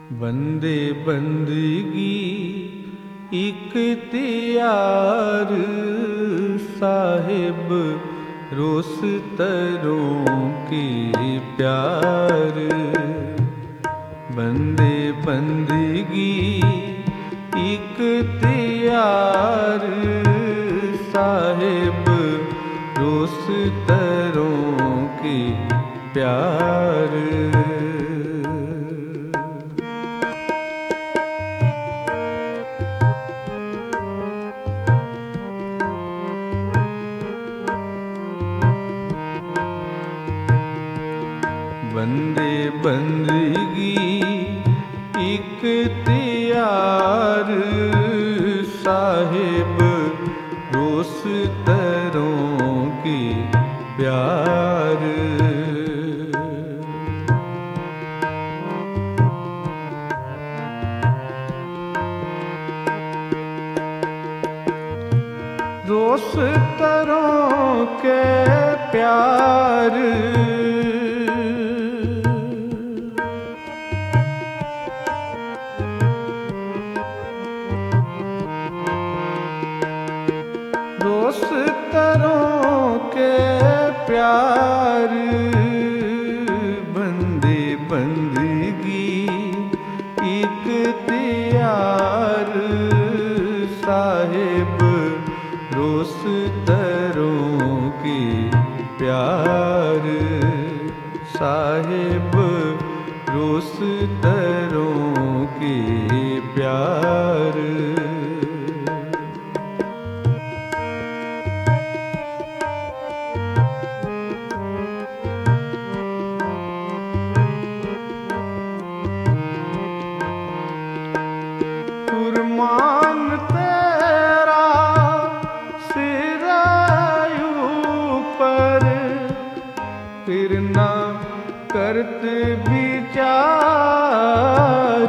बंदे बंदगी इख्तियार साहिब रोस तरों के प्यार। बंदे बंदगी इख्तियार साहिब रोस तरों के प्यार। बंदे बंदगी इख्तियार साहिब रोस तरों के प्यार। रोस तरों के प्यार। रोस तरों के प्यार। बंदे बंदगी इख्तियार साहिब रोस तरों के प्यार। साहिब रोस तरों के प्यार। कुर्बान तेरा सिरायू पर फिर ना करत विचार।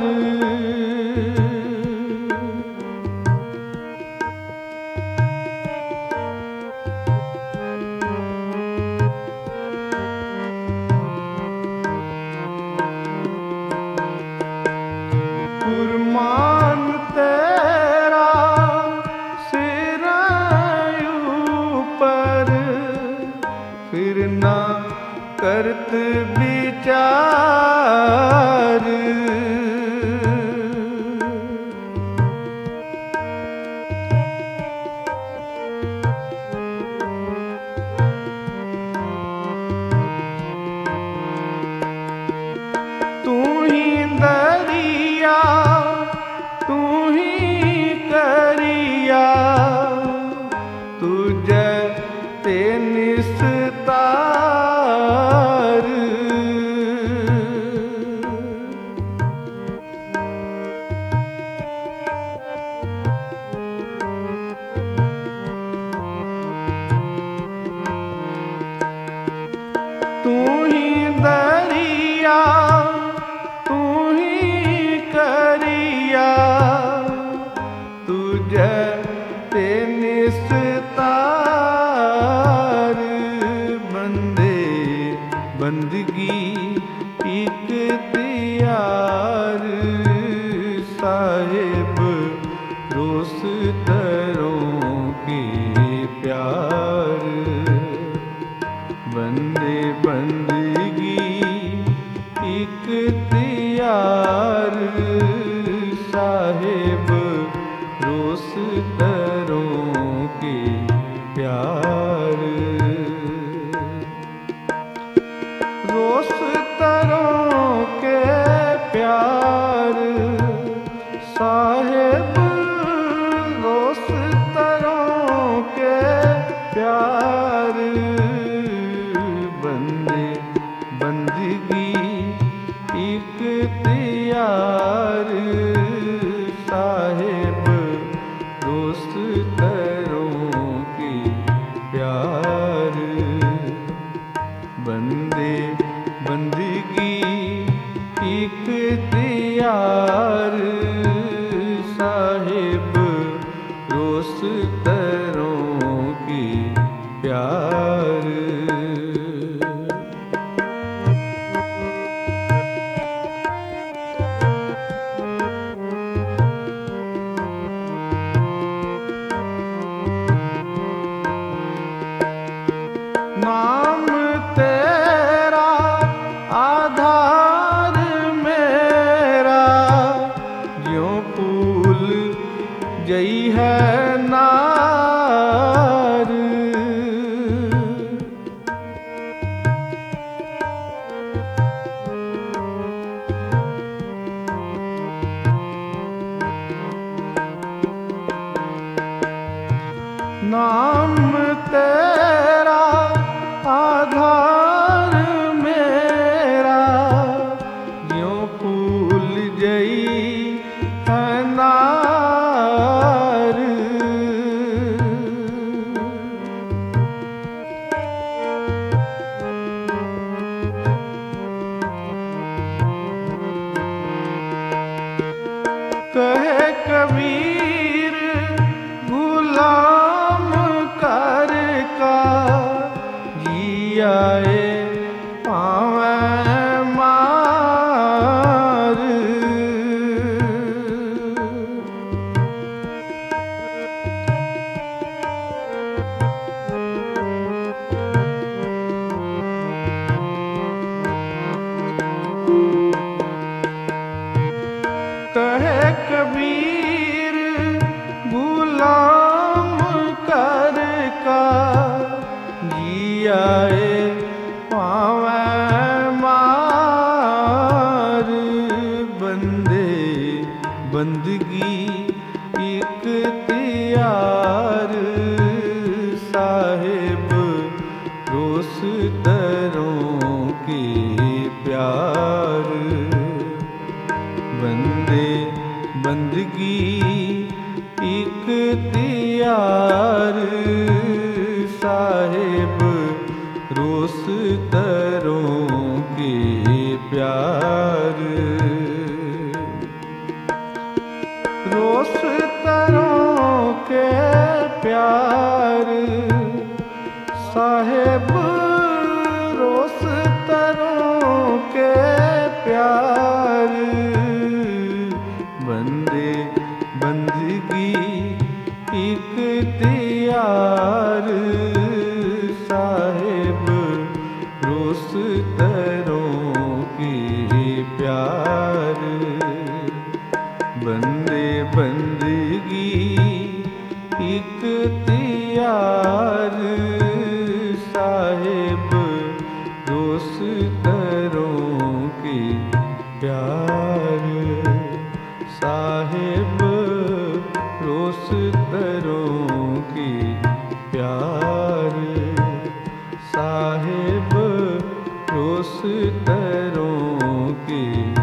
कुर्बान तेरा सिरायू पर फिर ना करत विचार। तू ही दरिया तू ही करिया तुझे ते निस्तार। तू ही दरिया तू ही करिया तुझे ते निस्तार। बंदे बंदगी इख्तियार साहिब रोस तरों के प्यार। बंदे बंदगी इख्तियार साहिब रोस तरों के प्यार। रोस तरों के प्यार साहिब रोस तरों के प्यार। बंदे बंदगी इख्तियार साहिब रोस तरों के प्यार। बंदे बंदगी इख्तियार साहिब रोस तरों के प्यार। आधार मेरा, ज्यों फूल जई है नार। नाम तेरा आधार मेरा, ज्यों फूल जई है नार। कहे कबीर गुलाम कर का, जियाए पावै मार। कहे कबीर गुलाम कर का, जियाए पावै मार। बंदे बंदगी इख्तियार, साहिब रोस तरों के प्यार। बंदे बंदगी इख्तियार, साहिब रोस तरों के प्यार। रोस तरों के प्यार, साहिब रोस तरों के प्यार। बंदे बंदगी इख्तियार, साहिब रोस तरों के प्यार। बंदे बंदगी इख्तियार, साहिब रोस तरों के प्यार। साहिब रोस तरों के प्यार। साहिब रोस तरों के